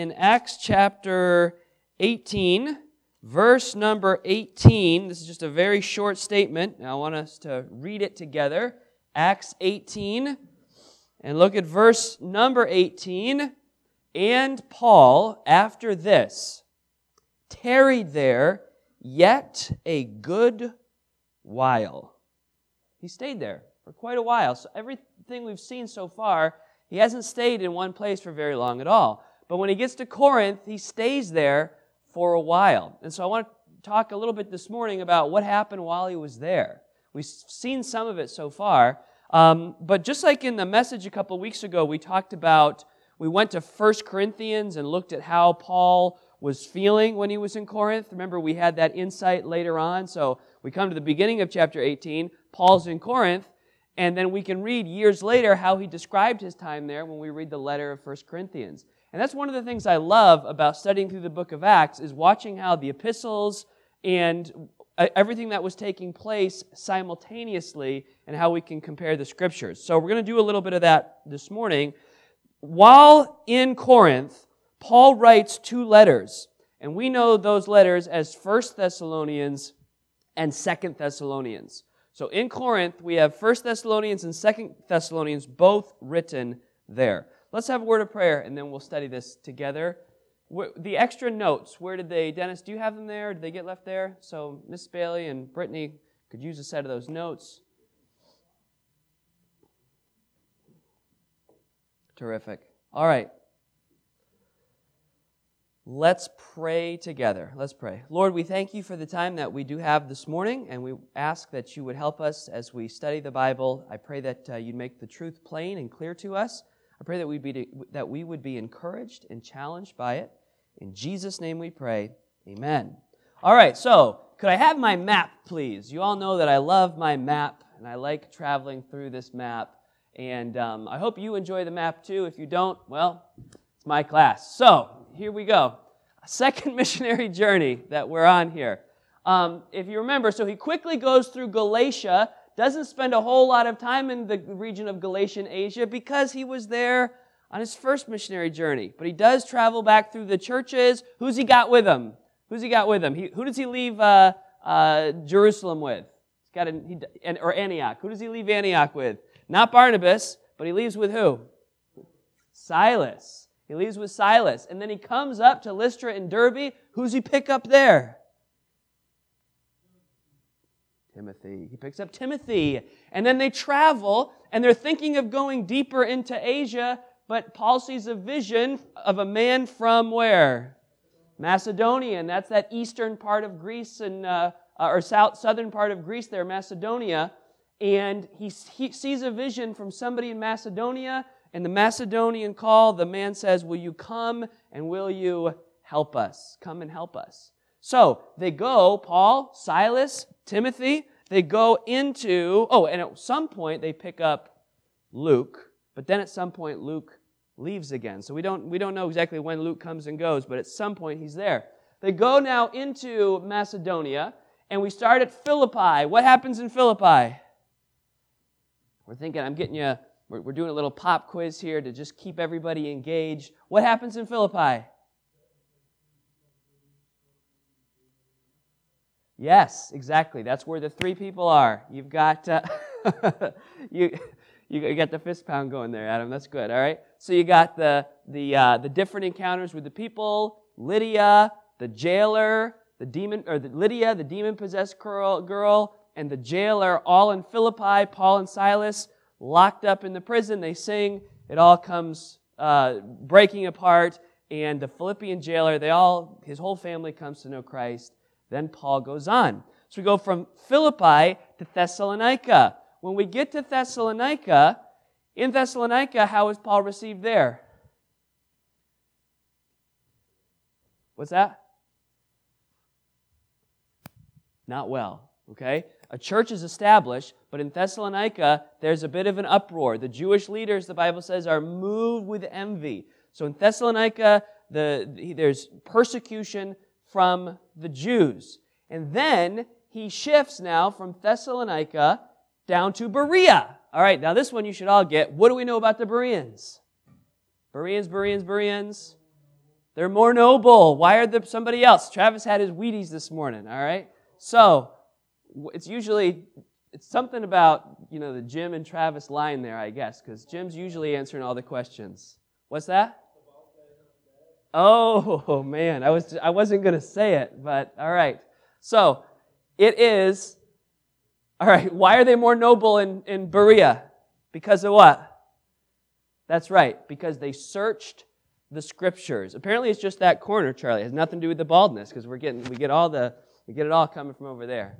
In Acts chapter 18, verse number 18, this is just a very short statement. Now I want us to read it together. Acts 18, and look at verse number 18. And Paul, after this, tarried there yet a good while. He stayed there for quite a while. So everything we've seen so far, he hasn't stayed in one place for very long at all. But when he gets to Corinth, he stays there for a while. And so I want to talk a little bit this morning about what happened while he was there. We've seen some of it so far. But just like in the message a couple weeks ago, we went to 1 Corinthians and looked at how Paul was feeling when he was in Corinth. Remember, we had that insight later on. So we come to the beginning of chapter 18. Paul's in Corinth. And then we can read years later how he described his time there when we read the letter of 1 Corinthians. And that's one of the things I love about studying through the book of Acts is watching how the epistles and everything that was taking place simultaneously and how we can compare the scriptures. So we're going to do a little bit of that this morning. While in Corinth, Paul writes 2 letters, and we know those letters as 1 Thessalonians and 2 Thessalonians. So in Corinth, we have 1 Thessalonians and 2 Thessalonians both written there. Let's have a word of prayer, and then we'll study this together. The extra notes, Dennis, do you have them there? Did they get left there? So Miss Bailey and Brittany could use a set of those notes. Terrific. All right. Let's pray together. Let's pray. Lord, we thank you for the time that we do have this morning, and we ask that you would help us as we study the Bible. I pray that you'd make the truth plain and clear to us. I pray that we would be encouraged and challenged by it. In Jesus' name we pray. Amen. All right, so could I have my map, please? You all know that I love my map, and I like traveling through this map. And I hope you enjoy the map too. If you don't, well, it's my class. So here we go. A second missionary journey that we're on here. If you remember, so he quickly goes through Galatia, doesn't spend a whole lot of time in the region of Galatian Asia because he was there on his first missionary journey. But he does travel back through the churches. Who's he got with him? Who does he leave Jerusalem with? Or Antioch. Who does he leave Antioch with? Not Barnabas, but he leaves with who? Silas. He leaves with Silas. And then he comes up to Lystra and Derbe. Who's he pick up there? Timothy. He picks up Timothy. And then they travel, and they're thinking of going deeper into Asia, but Paul sees a vision of a man from where? Macedonia, and that's that eastern part of Greece, or southern part of Greece there, Macedonia. And he sees a vision from somebody in Macedonia, and the Macedonian call, the man says, will you come and will you help us? Come and help us. So they go, Paul, Silas, Timothy, they go into, and at some point they pick up Luke, but then at some point Luke leaves again. So we don't know exactly when Luke comes and goes, but at some point he's there. They go now into Macedonia, and we start at Philippi. What happens in Philippi? We're thinking, we're doing a little pop quiz here to just keep everybody engaged. What happens in Philippi? Yes, exactly. That's where the 3 people are. You've got you got the fist pound going there, Adam. That's good. All right. So you got the different encounters with the people. Lydia, the jailer, the demon-possessed girl, and the jailer, all in Philippi. Paul and Silas locked up in the prison. They sing. It all comes breaking apart, and the Philippian jailer, his whole family comes to know Christ. Then Paul goes on. So we go from Philippi to Thessalonica. When we get to Thessalonica, how is Paul received there? What's that? Not well, okay? A church is established, but in Thessalonica, there's a bit of an uproar. The Jewish leaders, the Bible says, are moved with envy. So in Thessalonica, there's persecution from the Jews. And then he shifts now from Thessalonica down to Berea. All right, now this one you should all get. What do we know about the Bereans? Bereans. They're more noble. Why are there somebody else? Travis had his Wheaties this morning, all right? So, it's something about, the Jim and Travis line there, I guess, because Jim's usually answering all the questions. What's that? Oh, man, I wasn't going to say it, but all right. So, it is, all right, why are they more noble in Berea? Because of what? That's right, because they searched the Scriptures. Apparently, it's just that corner, Charlie. It has nothing to do with the baldness, because we get it all coming from over there.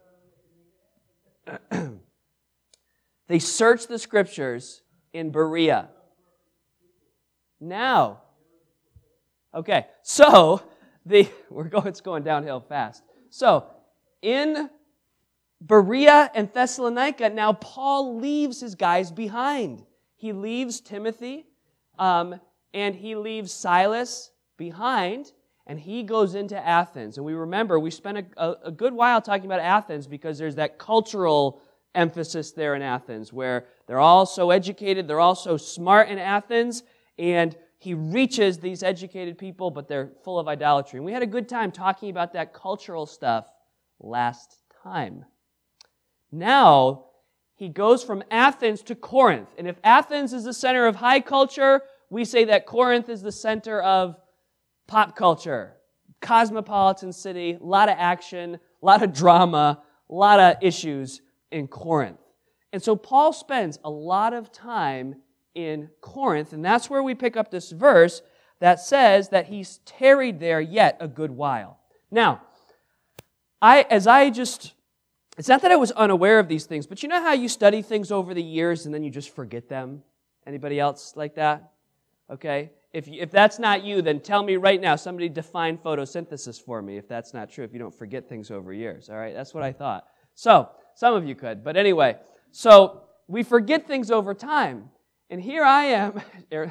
They searched the Scriptures in Berea. Now, okay, so it's going downhill fast. So, in Berea and Thessalonica, now Paul leaves his guys behind. He leaves Timothy, and he leaves Silas behind, and he goes into Athens. And we spent a good while talking about Athens because there's that cultural emphasis there in Athens where they're all so educated, they're all so smart in Athens, and he reaches these educated people, but they're full of idolatry. And we had a good time talking about that cultural stuff last time. Now, he goes from Athens to Corinth. And if Athens is the center of high culture, we say that Corinth is the center of pop culture. Cosmopolitan city, a lot of action, a lot of drama, a lot of issues in Corinth. And so Paul spends a lot of time in Corinth, and that's where we pick up this verse that says that he's tarried there yet a good while. Now, it's not that I was unaware of these things, but you know how you study things over the years and then you just forget them? Anybody else like that? Okay? If that's not you, then tell me right now, somebody define photosynthesis for me if that's not true, if you don't forget things over years. All right? That's what I thought. So, some of you could, but anyway. So, we forget things over time. And here I am.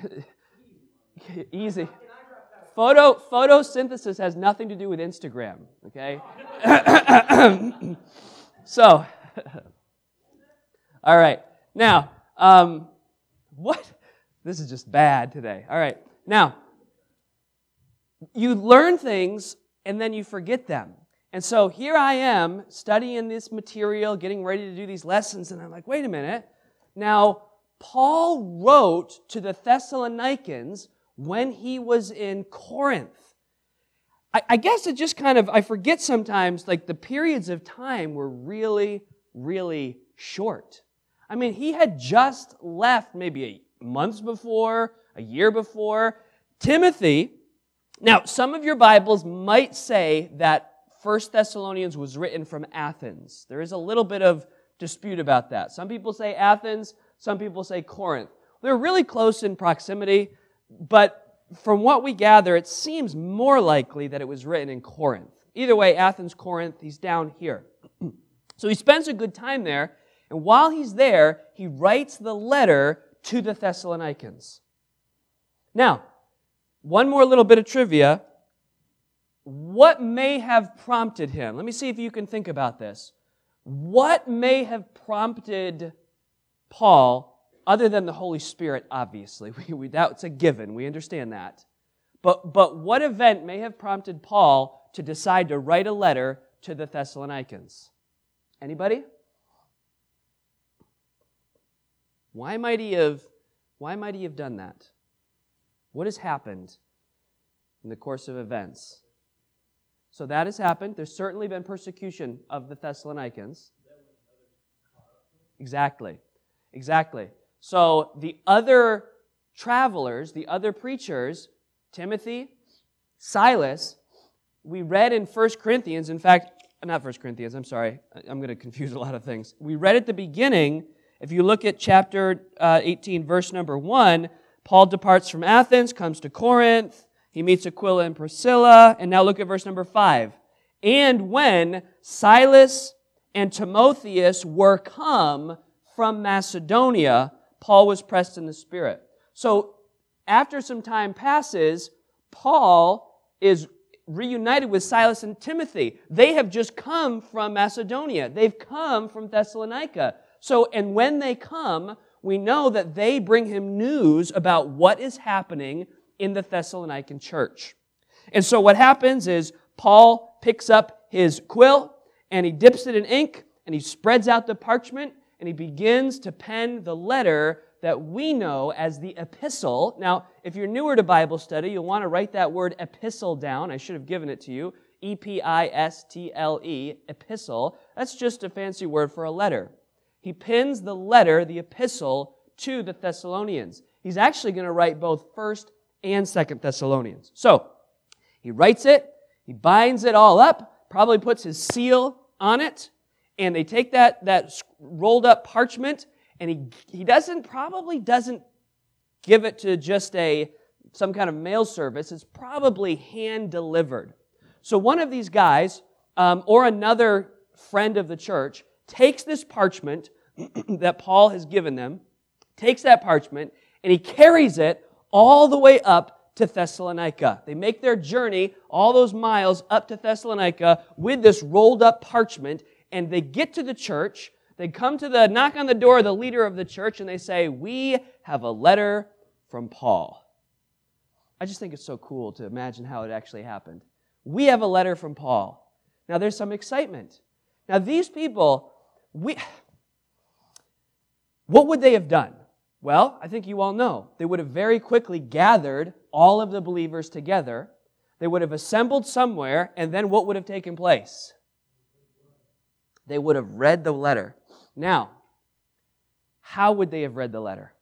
Easy. Photosynthesis has nothing to do with Instagram, okay? So, all right. Now, what? This is just bad today. All right. Now, you learn things and then you forget them. And so here I am studying this material, getting ready to do these lessons, and I'm like, wait a minute. Now, Paul wrote to the Thessalonians when he was in Corinth. I guess it just I forget sometimes, like the periods of time were really, really short. I mean, he had just left maybe months before, a year before. Timothy, now some of your Bibles might say that 1 Thessalonians was written from Athens. There is a little bit of dispute about that. Some people say Athens, some people say Corinth. They're really close in proximity, but from what we gather, it seems more likely that it was written in Corinth. Either way, Athens, Corinth, he's down here. So he spends a good time there, and while he's there, he writes the letter to the Thessalonians. Now, one more little bit of trivia. What may have prompted him? Let me see if you can think about this. What may have prompted Paul, other than the Holy Spirit, obviously? That's a given. We understand that. But what event may have prompted Paul to decide to write a letter to the Thessalonians? Anybody? Why might he have done that? What has happened in the course of events? So that has happened. There's certainly been persecution of the Thessalonians. Exactly. So the other travelers, the other preachers, Timothy, Silas, we read in 1 Corinthians, in fact, not 1 Corinthians, I'm sorry, I'm going to confuse a lot of things. We read at the beginning, if you look at chapter 18, verse number 1, Paul departs from Athens, comes to Corinth, he meets Aquila and Priscilla, and now look at verse number 5. And when Silas and Timotheus were come from Macedonia, Paul was pressed in the Spirit. So after some time passes, Paul is reunited with Silas and Timothy. They have just come from Macedonia. They've come from Thessalonica. And when they come, we know that they bring him news about what is happening in the Thessalonican church. And so what happens is Paul picks up his quill and he dips it in ink and he spreads out the parchment and he begins to pen the letter that we know as the epistle. Now, if you're newer to Bible study, you'll want to write that word epistle down. I should have given it to you. E-P-I-S-T-L-E, epistle. That's just a fancy word for a letter. He pins the letter, the epistle, to the Thessalonians. He's actually going to write both 1st and 2nd Thessalonians. So, he writes it, he binds it all up, probably puts his seal on it, and they take that rolled up parchment, and he probably doesn't give it to just some kind of mail service. It's probably hand delivered. So one of these guys, or another friend of the church, takes this parchment that Paul has given them, takes that parchment, and he carries it all the way up to Thessalonica. They make their journey, all those miles up to Thessalonica with this rolled up parchment, and they get to the church. They come to knock on the door of the leader of the church, and they say, "We have a letter from Paul." I just think it's so cool to imagine how it actually happened. We have a letter from Paul. Now, there's some excitement. Now, these people, what would they have done? Well, I think you all know. They would have very quickly gathered all of the believers together. They would have assembled somewhere, and then what would have taken place? They would have read the letter. Now, how would they have read the letter?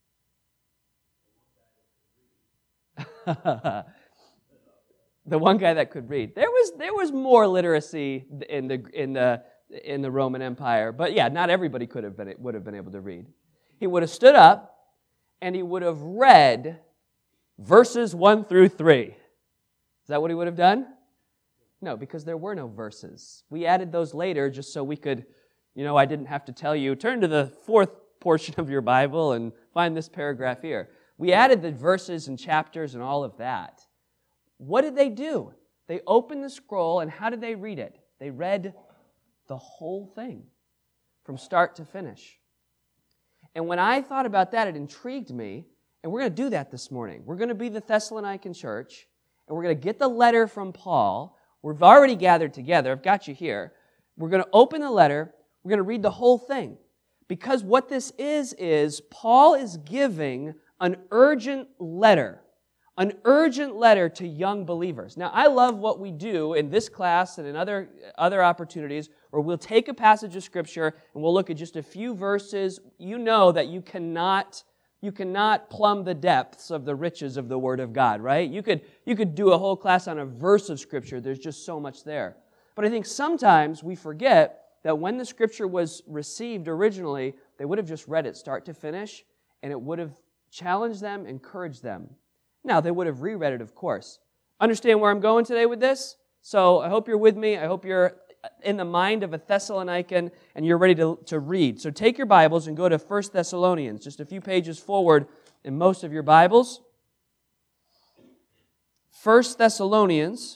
The one guy that could read. There was more literacy in the Roman Empire, but yeah, not everybody would have been able to read. He would have stood up and he would have read verses 1 through 3. Is that what he would have done? No, because there were no verses. We added those later just so we could, I didn't have to tell you, turn to the 4th portion of your Bible and find this paragraph here. We added the verses and chapters and all of that. What did they do? They opened the scroll, and how did they read it? They read the whole thing from start to finish. And when I thought about that, it intrigued me, and we're going to do that this morning. We're going to be the Thessalonican church, and we're going to get the letter from Paul. We've already gathered together. I've got you here. We're going to open the letter. We're going to read the whole thing. Because what this is Paul is giving an urgent letter to young believers. Now, I love what we do in this class and in other opportunities where we'll take a passage of Scripture and we'll look at just a few verses. You know that you cannot plumb the depths of the riches of the Word of God, right? You could do a whole class on a verse of Scripture. There's just so much there. But I think sometimes we forget that when the Scripture was received originally, they would have just read it start to finish, and it would have challenged them, encouraged them. Now, they would have reread it, of course. Understand where I'm going today with this? So I hope you're with me. I hope you're in the mind of a Thessalonican and you're ready to read. So take your Bibles and go to 1 Thessalonians, just a few pages forward in most of your Bibles. 1 Thessalonians.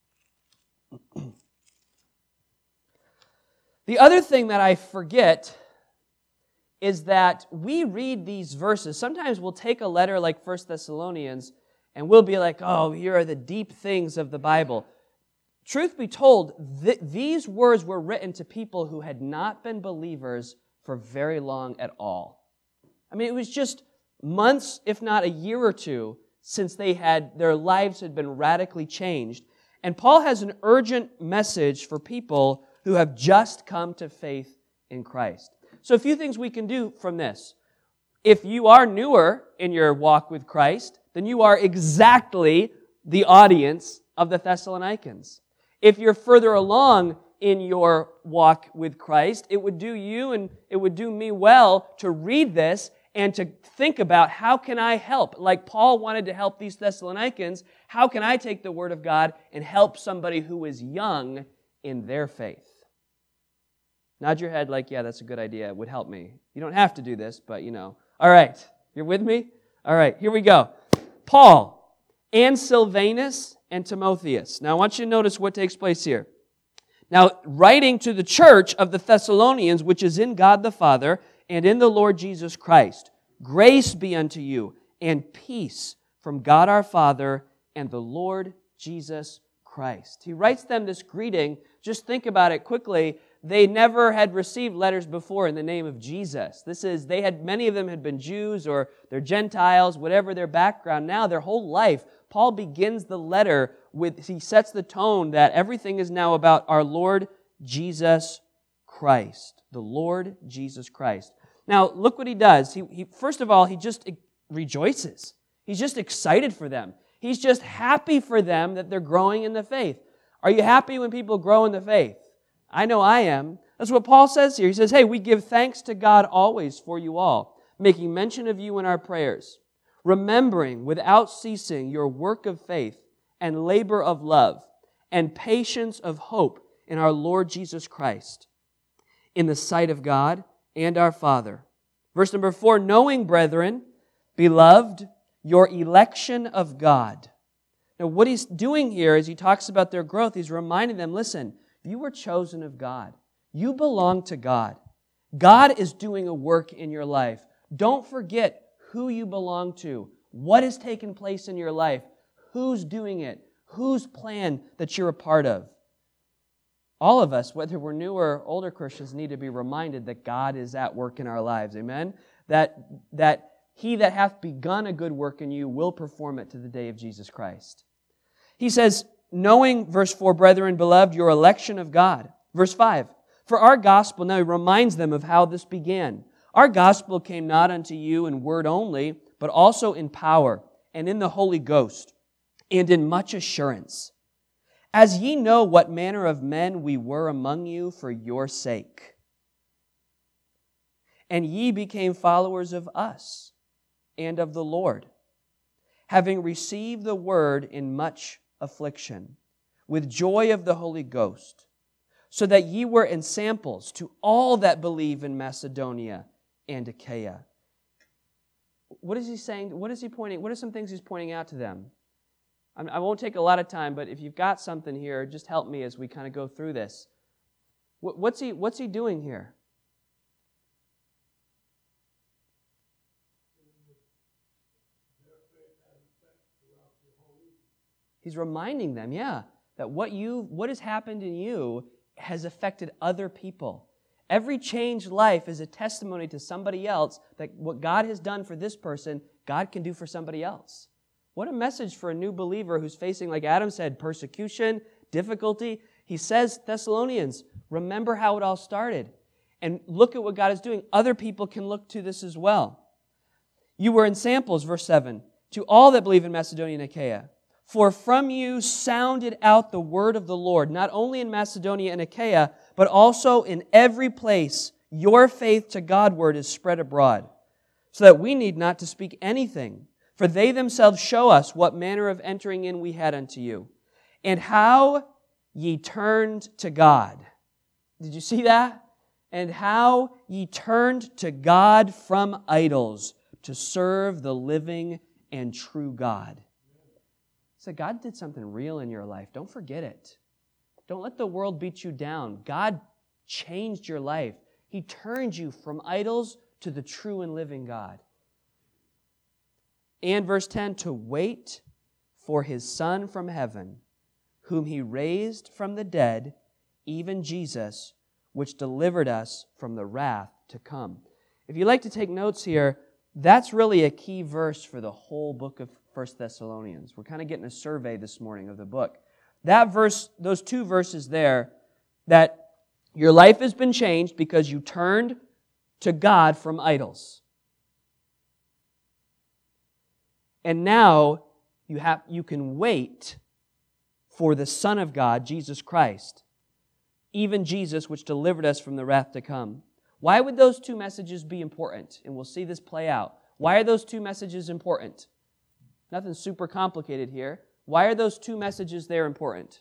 The other thing that I forget is that we read these verses. Sometimes we'll take a letter like 1 Thessalonians and we'll be like, oh, here are the deep things of the Bible. Truth be told, these words were written to people who had not been believers for very long at all. I mean, it was just months, if not a year or two, since their lives had been radically changed. And Paul has an urgent message for people who have just come to faith in Christ. So a few things we can do from this. If you are newer in your walk with Christ, then you are exactly the audience of the Thessalonians. If you're further along in your walk with Christ, it would do you and it would do me well to read this and to think about how can I help? Like Paul wanted to help these Thessalonians, how can I take the Word of God and help somebody who is young in their faith? Nod your head like, yeah, that's a good idea. It would help me. You don't have to do this, but All right. You're with me? All right. Here we go. Paul and Silvanus and Timotheus. Now, I want you to notice what takes place here. Now, writing to the church of the Thessalonians, which is in God the Father and in the Lord Jesus Christ, grace be unto you and peace from God our Father and the Lord Jesus Christ. He writes them this greeting. Just think about it quickly. They never had received letters before in the name of Jesus. Many of them had been Jews or they're Gentiles, whatever their background. Now their whole life, Paul begins the letter he sets the tone that everything is now about our Lord Jesus Christ. The Lord Jesus Christ. Now look what he does. He first of all, he just rejoices. He's just excited for them. He's just happy for them that they're growing in the faith. Are you happy when people grow in the faith? I know I am. That's what Paul says here. He says, hey, we give thanks to God always for you all, making mention of you in our prayers, remembering without ceasing your work of faith and labor of love and patience of hope in our Lord Jesus Christ, in the sight of God and our Father. Verse number 4, knowing, brethren, beloved, your election of God. Now, what he's doing here as he talks about their growth, he's reminding them, listen, you were chosen of God. You belong to God. God is doing a work in your life. Don't forget who you belong to, what has taken place in your life, who's doing it, whose plan that you're a part of. All of us, whether we're new or older Christians, need to be reminded that God is at work in our lives. Amen? That he that hath begun a good work in you will perform it to the day of Jesus Christ. He says, knowing, verse 4, brethren, beloved, your election of God. Verse 5, for our gospel, now he reminds them of how this began. Our gospel came not unto you in word only, but also in power, and in the Holy Ghost, and in much assurance. As ye know what manner of men we were among you for your sake. And ye became followers of us and of the Lord, having received the word in much affliction, with joy of the Holy Ghost, so that ye were ensamples to all that believe in Macedonia and Achaia. What is he saying? What is he pointing? What are some things he's pointing out to them? I won't take a lot of time, but if you've got something here, just help me as we kind of go through this. What's he doing here? He's reminding them, that what has happened in you has affected other people. Every changed life is a testimony to somebody else that what God has done for this person, God can do for somebody else. What a message for a new believer who's facing, like Adam said, persecution, difficulty. He says, Thessalonians, remember how it all started. And look at what God is doing. Other people can look to this as well. You were ensamples, verse 7, to all that believe in Macedonia and Achaia. For from you sounded out the word of the Lord, not only in Macedonia and Achaia, but also in every place your faith to Godward is spread abroad, so that we need not to speak anything. For they themselves show us what manner of entering in we had unto you, and how ye turned to God. Did you see that? And how ye turned to God from idols to serve the living and true God. So God did something real in your life. Don't forget it. Don't let the world beat you down. God changed your life. He turned you from idols to the true and living God. And verse 10, to wait for His Son from heaven, whom He raised from the dead, even Jesus, which delivered us from the wrath to come. If you'd like to take notes here, that's really a key verse for the whole book of 1 Thessalonians. We're kind of getting a survey this morning of the book. That verse, those two verses there, that your life has been changed because you turned to God from idols. And now you can wait for the Son of God, Jesus Christ, even Jesus, which delivered us from the wrath to come. Why would those two messages be important? And we'll see this play out. Why are those two messages important? Nothing super complicated here. Why are those two messages there important?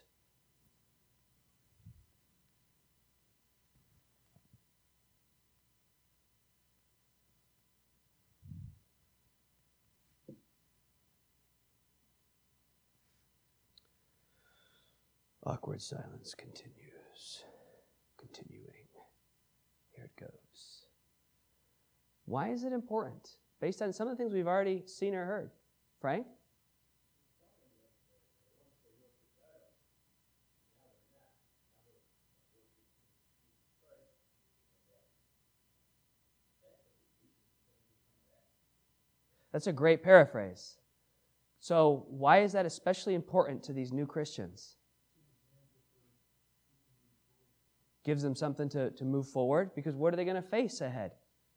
Awkward silence continues. Continuing. Here it goes. Why is it important? Based on some of the things we've already seen or heard. Frank? That's a great paraphrase. So why is that especially important to these new Christians? Gives them something to move forward, because what are they going to face ahead?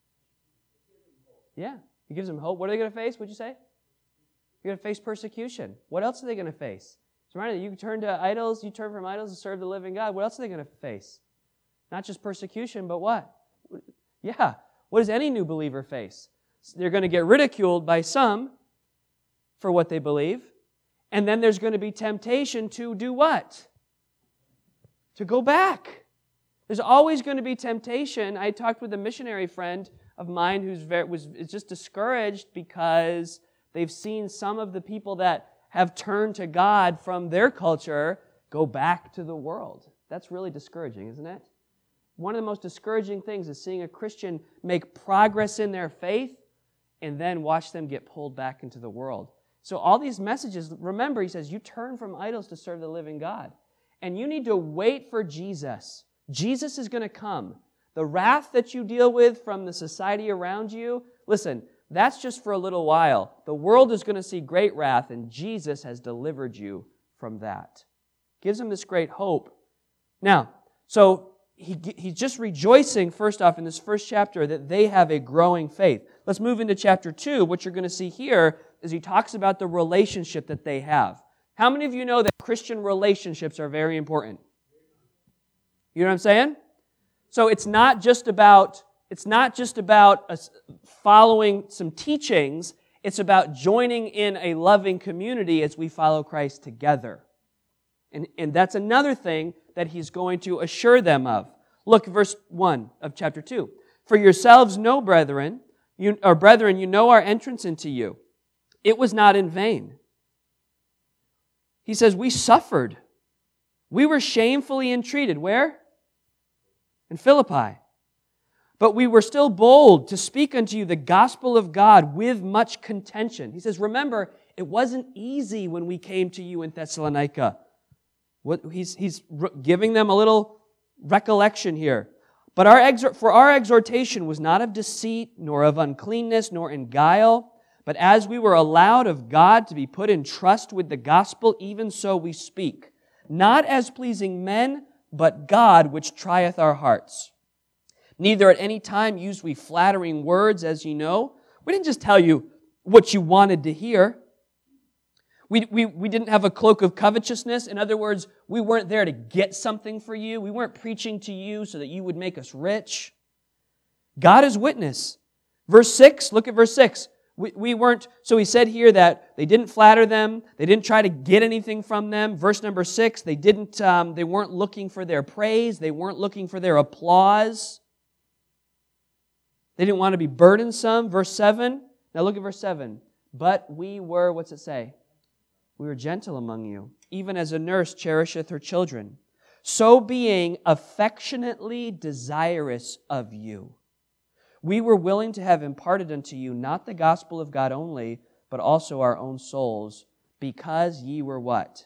Yeah, it gives them hope. What are they going to face? What'd you say? You're going to face persecution. What else are they going to face? So remember, you turn to idols, you turn from idols to serve the living God. What else are they going to face? Not just persecution, but what? Yeah, what does any new believer face? They're going to get ridiculed by some for what they believe, and then there's going to be temptation to do what? To go back. There's always going to be temptation. I talked with a missionary friend of mine who's is just discouraged because they've seen some of the people that have turned to God from their culture go back to the world. That's really discouraging, isn't it? One of the most discouraging things is seeing a Christian make progress in their faith and then watch them get pulled back into the world. So all these messages, remember, he says, you turn from idols to serve the living God. And you need to wait for Jesus. Jesus is going to come. The wrath that you deal with from the society around you, listen, that's just for a little while. The world is going to see great wrath, and Jesus has delivered you from that. Gives them this great hope. Now, so he's just rejoicing, first off, in this first chapter, that they have a growing faith. Let's move into chapter 2. What you're going to see here is he talks about the relationship that they have. How many of you know that Christian relationships are very important? You know what I'm saying? So it's not just about following some teachings. It's about joining in a loving community as we follow Christ together. And that's another thing that he's going to assure them of. Look, verse 1 of chapter 2. For yourselves know, brethren, you know our entrance into you. It was not in vain. He says, we suffered. We were shamefully entreated. Where? In Philippi. But we were still bold to speak unto you the gospel of God with much contention. He says, remember, it wasn't easy when we came to you in Thessalonica. He's giving them a little recollection here. But our exhortation was not of deceit, nor of uncleanness, nor in guile. But as we were allowed of God to be put in trust with the gospel, even so we speak. Not as pleasing men, but God which trieth our hearts. Neither at any time used we flattering words, as you know. We didn't just tell you what you wanted to hear. We didn't have a cloak of covetousness. In other words, we weren't there to get something for you. We weren't preaching to you so that you would make us rich. God is witness. Verse 6, look at verse 6. We weren't, so he said here that they didn't flatter them. They didn't try to get anything from them. Verse number 6, they weren't looking for their praise. They weren't looking for their applause. They didn't want to be burdensome. Verse 7, now look at verse 7. But we were, what's it say? We were gentle among you, even as a nurse cherisheth her children. So being affectionately desirous of you, we were willing to have imparted unto you not the gospel of God only, but also our own souls, because ye were what?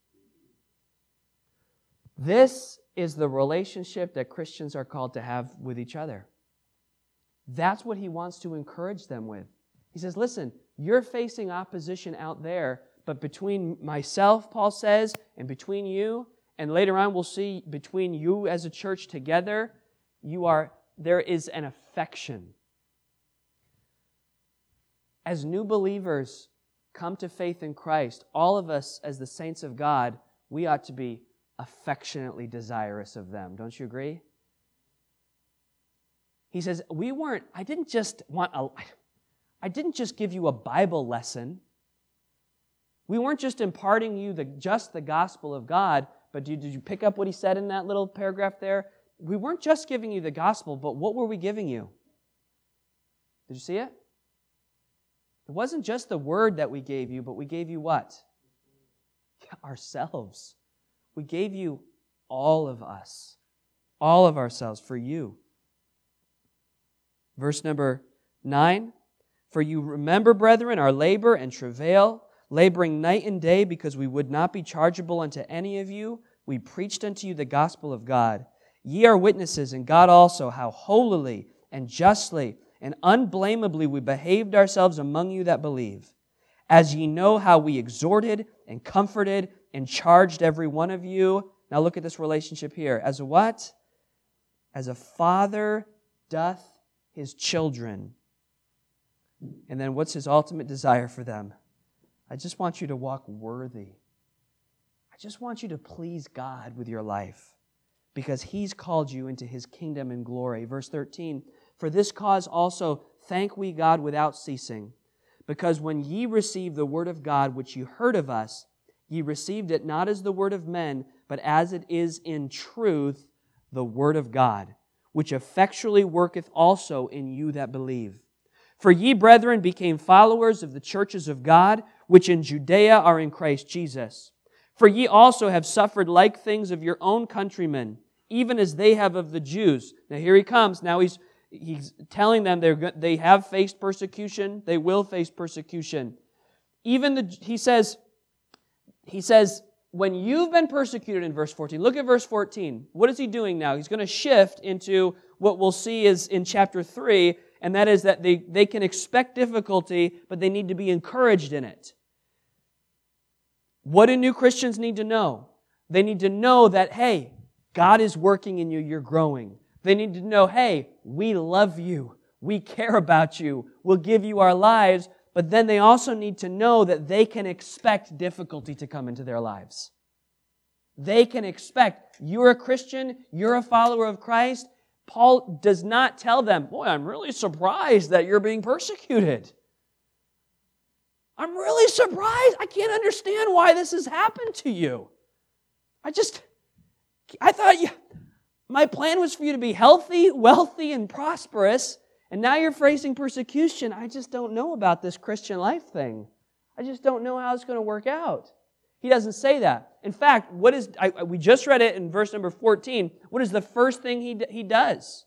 This is the relationship that Christians are called to have with each other. That's what he wants to encourage them with. He says, listen, you're facing opposition out there, but between myself, Paul says, and between you, and later on we'll see between you as a church together, there is an affection. As new believers come to faith in Christ, all of us as the saints of God, we ought to be affectionately desirous of them. Don't you agree? He says, I didn't just give you a Bible lesson. We weren't just imparting you just the gospel of God, but did you pick up what he said in that little paragraph there? We weren't just giving you the gospel, but what were we giving you? Did you see it? It wasn't just the word that we gave you, but we gave you what? Ourselves. We gave you all of us, all of ourselves for you. Verse number 9, for you remember, brethren, our labor and travail, laboring night and day, because we would not be chargeable unto any of you. We preached unto you the gospel of God. Ye are witnesses, and God also, how holily and justly and unblameably we behaved ourselves among you that believe. As ye know how we exhorted and comforted and charged every one of you. Now look at this relationship here. As a what? As a father doth his children. And then what's his ultimate desire for them? I just want you to walk worthy. I just want you to please God with your life because He's called you into His kingdom and glory. Verse 13, for this cause also thank we God without ceasing, because when ye received the word of God which you heard of us, ye received it not as the word of men, but as it is in truth the word of God, which effectually worketh also in you that believe. For ye, brethren, became followers of the churches of God, which in Judea are in Christ Jesus. For ye also have suffered like things of your own countrymen, even as they have of the Jews. Now here he comes. Now he's telling them they have faced persecution. They will face persecution. He says, when you've been persecuted in verse 14, look at verse 14. What is he doing now? He's going to shift into what we'll see is in chapter 3, and that is that they can expect difficulty, but they need to be encouraged in it. What do new Christians need to know? They need to know that, hey, God is working in you, you're growing. They need to know, hey, we love you, we care about you, we'll give you our lives, but then they also need to know that they can expect difficulty to come into their lives. They can expect, you're a Christian, you're a follower of Christ. Paul does not tell them, boy, I'm really surprised that you're being persecuted. I'm really surprised. I can't understand why this has happened to you. I thought my plan was for you to be healthy, wealthy, and prosperous, and now you're facing persecution. I just don't know about this Christian life thing. I just don't know how it's going to work out. He doesn't say that. In fact, we just read it in verse number 14. What is the first thing he does?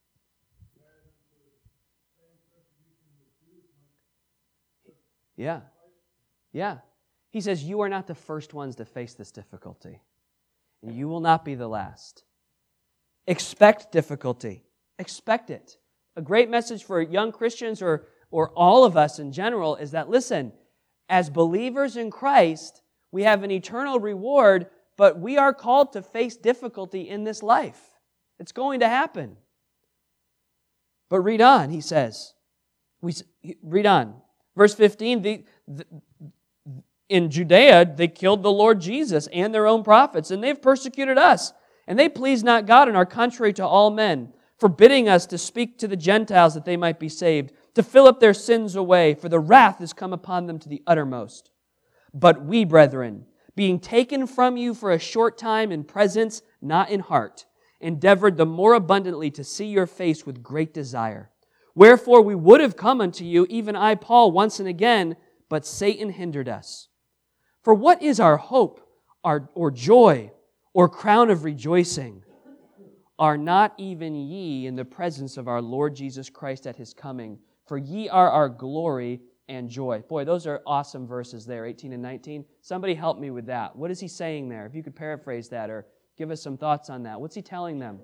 Yeah. He says, you are not the first ones to face this difficulty. And you will not be the last. Expect difficulty. Expect it. A great message for young Christians or all of us in general is that, listen, as believers in Christ, we have an eternal reward, but we are called to face difficulty in this life. It's going to happen. But read on, he says. Read on. Verse 15, in Judea, they killed the Lord Jesus and their own prophets, and they've persecuted us. And they please not God and are contrary to all men, forbidding us to speak to the Gentiles that they might be saved, to fill up their sins away, for the wrath is come upon them to the uttermost. But we, brethren, being taken from you for a short time in presence, not in heart, endeavored the more abundantly to see your face with great desire. Wherefore we would have come unto you, even I, Paul, once and again, but Satan hindered us. For what is our hope, or joy, or crown of rejoicing? Are not even ye in the presence of our Lord Jesus Christ at His coming? For ye are our glory and joy. Boy, those are awesome verses there, 18 and 19. Somebody help me with that. What is he saying there? If you could paraphrase that or give us some thoughts on that. What's he telling them?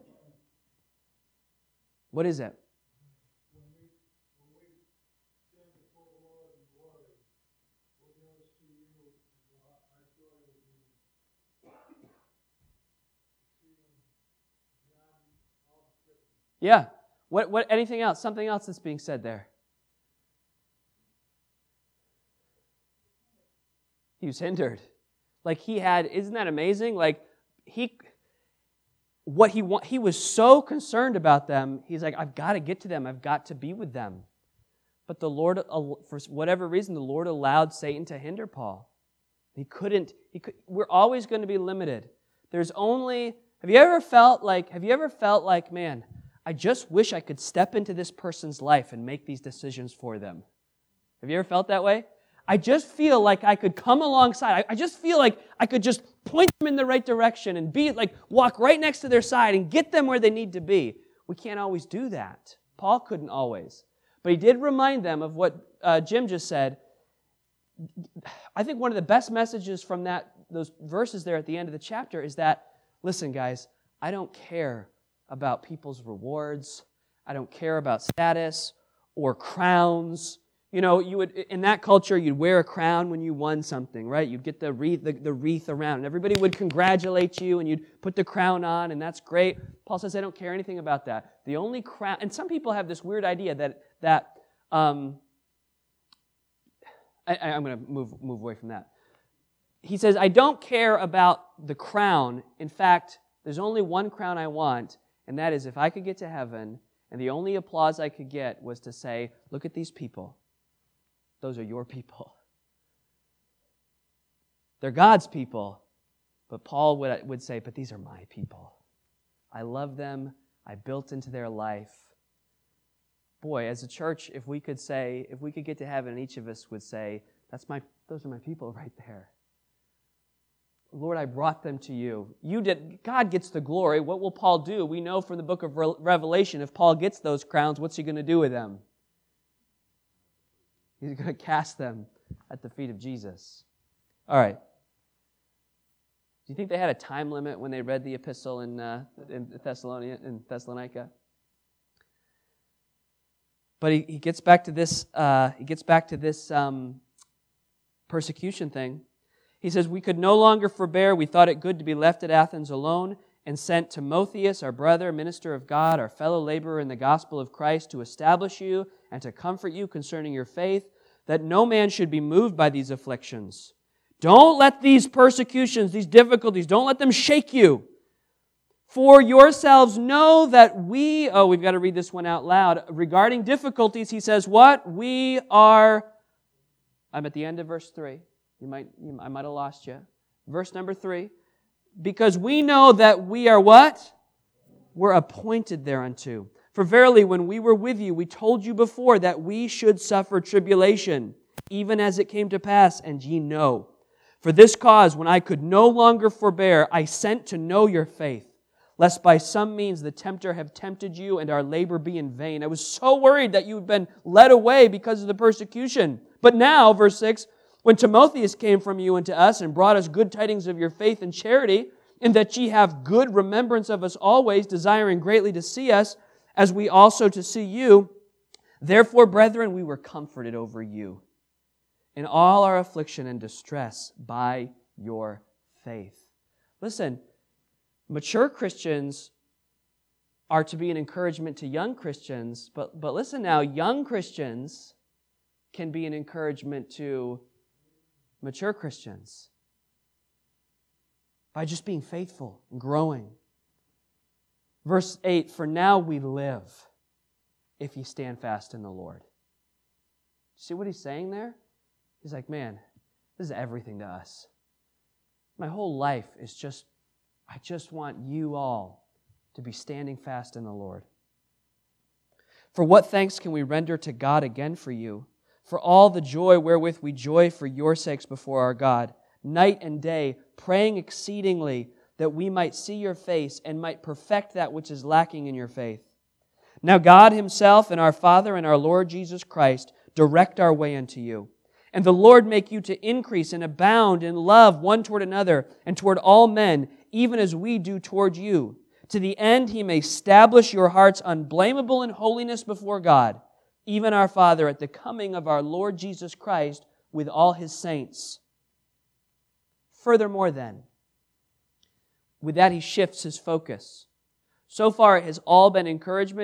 What is it? Yeah. What? Anything else? Something else that's being said there? He was hindered. Isn't that amazing? He was so concerned about them. He's like, I've got to get to them. I've got to be with them. But the Lord, for whatever reason, the Lord allowed Satan to hinder Paul. We're always going to be limited. Have you ever felt like, man, I just wish I could step into this person's life and make these decisions for them? Have you ever felt that way? I just feel like I could come alongside. I just feel like I could just point them in the right direction and walk right next to their side and get them where they need to be. We can't always do that. Paul couldn't always. But he did remind them of what Jim just said. I think one of the best messages from those verses there at the end of the chapter is that, listen, guys, I don't care about people's rewards. I don't care about status or crowns. You would, in that culture, you'd wear a crown when you won something, right? You'd get the wreath around, and everybody would congratulate you, and you'd put the crown on, and that's great. Paul says, I don't care anything about that. The only crown, and some people have this weird idea that I'm going to move away from that. He says, I don't care about the crown. In fact, there's only one crown I want, and that is if I could get to heaven, and the only applause I could get was to say, look at these people. Those are your people. They're God's people. But Paul would say, but these are my people. I love them. I built into their life. Boy, as a church, if we could get to heaven, each of us would say, those are my people right there. Lord, I brought them to you. You did. God gets the glory. What will Paul do? We know from the book of Revelation, if Paul gets those crowns, what's he going to do with them? He's going to cast them at the feet of Jesus. All right. Do you think they had a time limit when they read the epistle in Thessalonica? But he gets back to this. Persecution thing. He says, we could no longer forbear. We thought it good to be left at Athens alone, and sent Timotheus, our brother, minister of God, our fellow laborer in the gospel of Christ, to establish you and to comfort you concerning your faith, that no man should be moved by these afflictions. Don't let these persecutions, these difficulties, don't let them shake you. For yourselves know that we've got to read this one out loud. Regarding difficulties, he says, what? I'm at the end of verse 3. I might have lost you. Verse number 3. Because we know that we are what? We're appointed thereunto. For verily, when we were with you, we told you before that we should suffer tribulation, even as it came to pass, and ye know. For this cause, when I could no longer forbear, I sent to know your faith, lest by some means the tempter have tempted you, and our labor be in vain. I was so worried that you had been led away because of the persecution. But now, verse 6, when Timotheus came from you unto us and brought us good tidings of your faith and charity, and that ye have good remembrance of us always, desiring greatly to see us, as we also to see you, therefore, brethren, we were comforted over you in all our affliction and distress by your faith. Listen, mature Christians are to be an encouragement to young Christians, but listen now, young Christians can be an encouragement to mature Christians by just being faithful and growing. Verse 8, for now we live if ye stand fast in the Lord. See what he's saying there? He's like, man, this is everything to us. My whole life is I just want you all to be standing fast in the Lord. For what thanks can we render to God again for you? For all the joy wherewith we joy for your sakes before our God, night and day, praying exceedingly that we might see your face and might perfect that which is lacking in your faith. Now God himself and our Father and our Lord Jesus Christ direct our way unto you. And the Lord make you to increase and abound in love one toward another and toward all men, even as we do toward you, to the end he may establish your hearts unblameable in holiness before God, even our Father, at the coming of our Lord Jesus Christ with all his saints. Furthermore then, with that he shifts his focus. So far it has all been encouragement,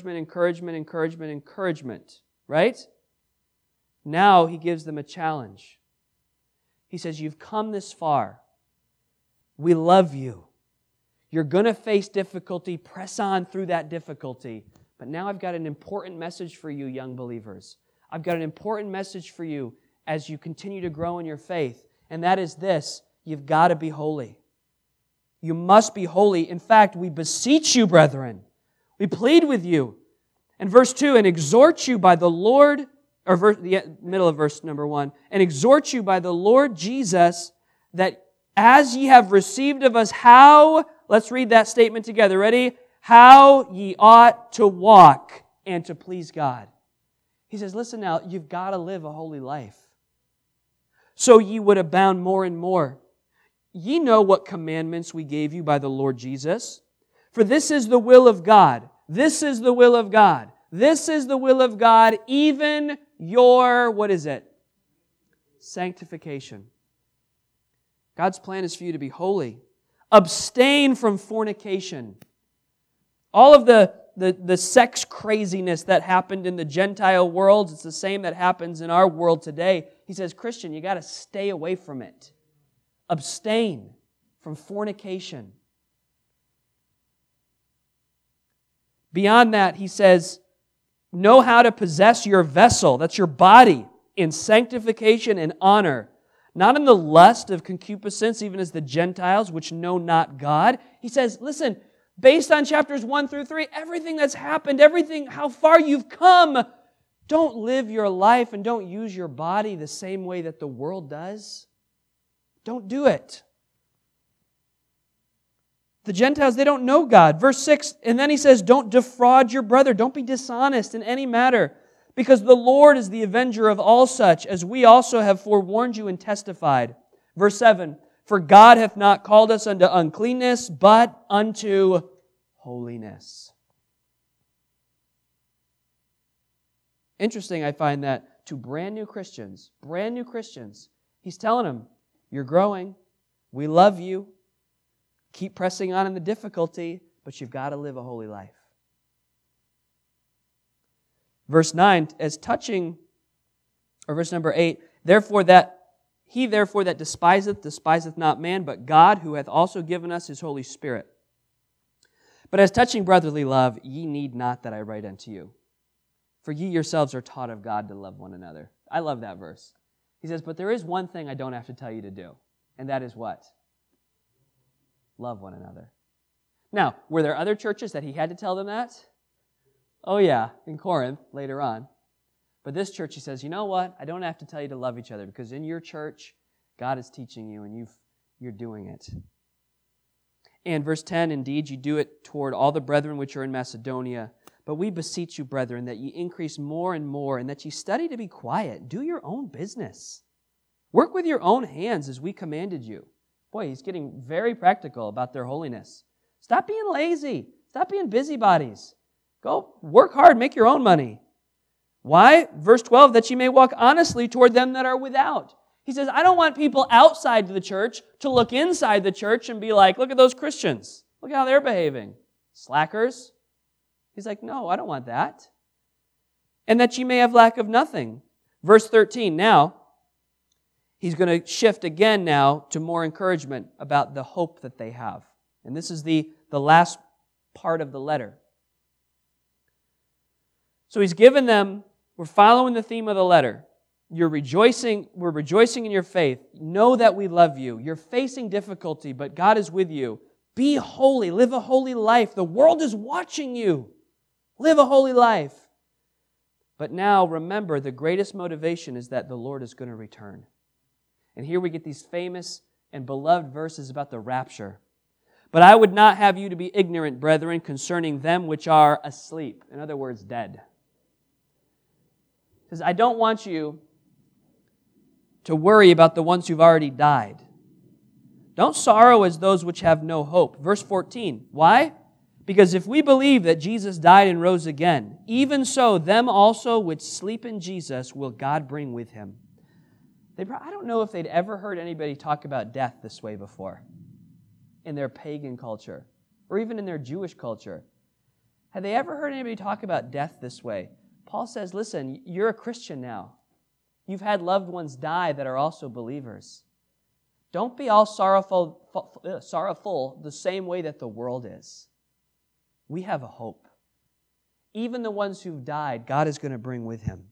right? Now he gives them a challenge. He says, you've come this far. We love you. You're going to face difficulty. Press on through that difficulty. But now I've got an important message for you, young believers. I've got an important message for you as you continue to grow in your faith. And that is this: you've got to be holy. You must be holy. In fact, we beseech you, brethren. We plead with you. And verse 2, and exhort you by the Lord, the middle of verse number 1, and exhort you by the Lord Jesus, that as ye have received of us how, let's read that statement together. Ready? How ye ought to walk and to please God. He says, listen now, you've got to live a holy life, so ye would abound more and more. Ye know what commandments we gave you by the Lord Jesus. For this is the will of God. This is the will of God, This is the will of God, even your, what is it? Sanctification. God's plan is for you to be holy. Abstain from fornication. All of the sex craziness that happened in the Gentile world, it's the same that happens in our world today. He says, Christian, you got to stay away from it. Abstain from fornication. Beyond that, he says, know how to possess your vessel, that's your body, in sanctification and honor, not in the lust of concupiscence, even as the Gentiles, which know not God. He says, listen, based on chapters 1 through 3, everything that's happened, everything, how far you've come, don't live your life and don't use your body the same way that the world does. Don't do it. The Gentiles, they don't know God. Verse 6, and then he says, don't defraud your brother. Don't be dishonest in any matter, because the Lord is the avenger of all such, as we also have forewarned you and testified. Verse 7, for God hath not called us unto uncleanness, but unto holiness. Interesting, I find that to brand new Christians, he's telling them, you're growing, we love you, keep pressing on in the difficulty, but you've got to live a holy life. Verse 9, verse number 8, therefore that despiseth not man, but God, who hath also given us His Holy Spirit. But as touching brotherly love, ye need not that I write unto you. For ye yourselves are taught of God to love one another. I love that verse. He says, but there is one thing I don't have to tell you to do, and that is what? Love one another. Now, were there other churches that he had to tell them that? Oh yeah, in Corinth, later on. But this church, he says, you know what? I don't have to tell you to love each other, because in your church, God is teaching you, and you're doing it. And verse 10, indeed, you do it toward all the brethren which are in Macedonia. But we beseech you, brethren, that ye increase more and more, and that ye study to be quiet. Do your own business. Work with your own hands as we commanded you. Boy, he's getting very practical about their holiness. Stop being lazy. Stop being busybodies. Go work hard, make your own money. Why? Verse 12, that ye may walk honestly toward them that are without. He says, I don't want people outside the church to look inside the church and be like, look at those Christians. Look how they're behaving. Slackers. He's like, no, I don't want that. And that ye may have lack of nothing. Verse 13, now, he's going to shift again now to more encouragement about the hope that they have. And this is the last part of the letter. So he's given them, we're following the theme of the letter. We're rejoicing in your faith. Know that we love you. You're facing difficulty, but God is with you. Be holy. Live a holy life. The world is watching you. Live a holy life. But now remember, the greatest motivation is that the Lord is going to return. And here we get these famous and beloved verses about the rapture. But I would not have you to be ignorant, brethren, concerning them which are asleep. In other words, dead. Because I don't want you to worry about the ones who've already died. Don't sorrow as those which have no hope. Verse 14. Why? Because if we believe that Jesus died and rose again, even so them also which sleep in Jesus will God bring with Him. I don't know if they'd ever heard anybody talk about death this way before in their pagan culture or even in their Jewish culture. Had they ever heard anybody talk about death this way? Paul says, listen, you're a Christian now. You've had loved ones die that are also believers. Don't be all sorrowful the same way that the world is. We have a hope. Even the ones who've died, God is going to bring with Him.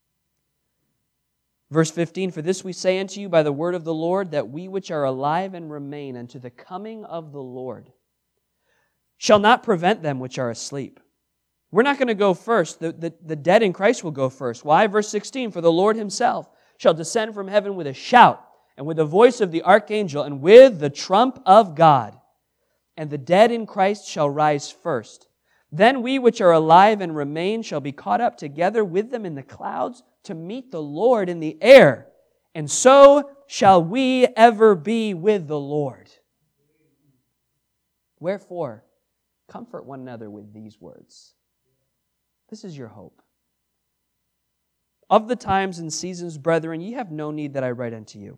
Verse 15, for this we say unto you by the word of the Lord, that we which are alive and remain unto the coming of the Lord shall not prevent them which are asleep. We're not going to go first. The dead in Christ will go first. Why? Verse 16, for the Lord Himself shall descend from heaven with a shout, and with the voice of the archangel, and with the trump of God. And the dead in Christ shall rise first. Then we which are alive and remain shall be caught up together with them in the clouds to meet the Lord in the air. And so shall we ever be with the Lord. Wherefore, comfort one another with these words. This is your hope. Of the times and seasons, brethren, ye have no need that I write unto you.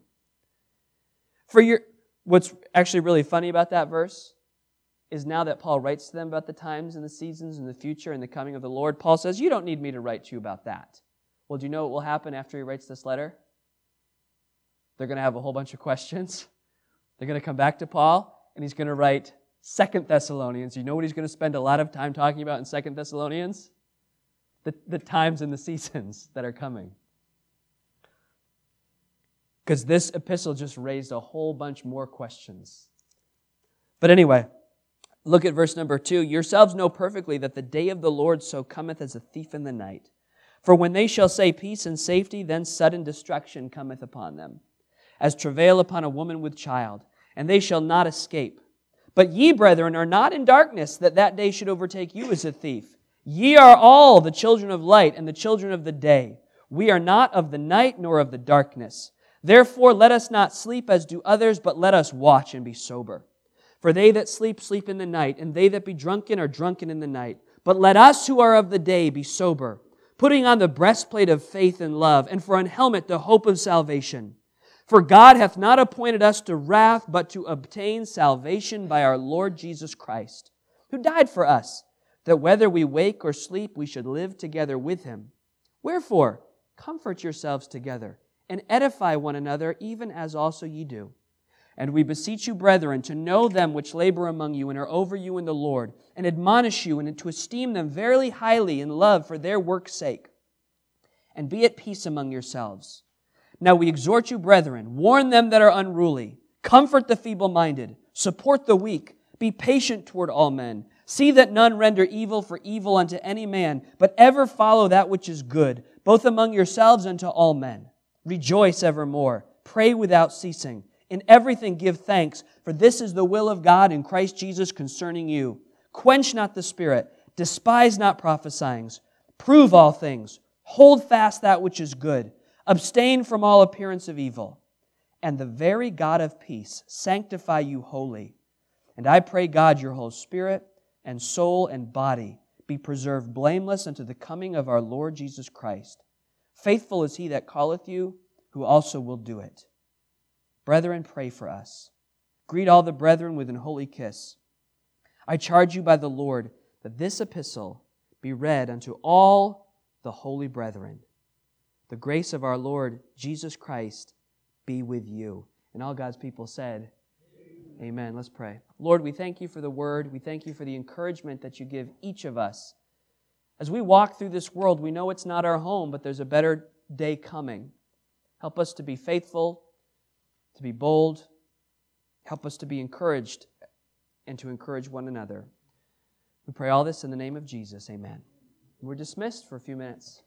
What's actually really funny about that verse is now that Paul writes to them about the times and the seasons and the future and the coming of the Lord, Paul says, you don't need me to write to you about that. Well, do you know what will happen after he writes this letter? They're going to have a whole bunch of questions. They're going to come back to Paul, and he's going to write 2 Thessalonians. You know what he's going to spend a lot of time talking about in 2 Thessalonians? The times and the seasons that are coming. Because this epistle just raised a whole bunch more questions. But anyway, look at verse number 2. Yourselves know perfectly that the day of the Lord so cometh as a thief in the night. For when they shall say peace and safety, then sudden destruction cometh upon them, as travail upon a woman with child, and they shall not escape. But ye, brethren, are not in darkness, that that day should overtake you as a thief. Ye are all the children of light and the children of the day. We are not of the night nor of the darkness. Therefore let us not sleep as do others, but let us watch and be sober. For they that sleep, sleep in the night, and they that be drunken are drunken in the night. But let us who are of the day be sober, putting on the breastplate of faith and love, and for an helmet the hope of salvation. For God hath not appointed us to wrath, but to obtain salvation by our Lord Jesus Christ, who died for us, that whether we wake or sleep, we should live together with Him. Wherefore, comfort yourselves together, and edify one another, even as also ye do. And we beseech you, brethren, to know them which labor among you, and are over you in the Lord, and admonish you, and to esteem them verily highly in love for their work's sake. And be at peace among yourselves. Now we exhort you, brethren, warn them that are unruly, comfort the feeble-minded, support the weak, be patient toward all men. See that none render evil for evil unto any man, but ever follow that which is good, both among yourselves and to all men. Rejoice evermore. Pray without ceasing. In everything give thanks, for this is the will of God in Christ Jesus concerning you. Quench not the spirit. Despise not prophesying. Prove all things. Hold fast that which is good. Abstain from all appearance of evil. And the very God of peace sanctify you wholly. And I pray God your whole spirit and soul and body be preserved blameless unto the coming of our Lord Jesus Christ. Faithful is He that calleth you, who also will do it. Brethren, pray for us. Greet all the brethren with an holy kiss. I charge you by the Lord that this epistle be read unto all the holy brethren. The grace of our Lord Jesus Christ be with you. And all God's people said, Amen. Let's pray. Lord, we thank you for the word. We thank you for the encouragement that you give each of us. As we walk through this world, we know it's not our home, but there's a better day coming. Help us to be faithful, to be bold. Help us to be encouraged and to encourage one another. We pray all this in the name of Jesus. Amen. We're dismissed for a few minutes.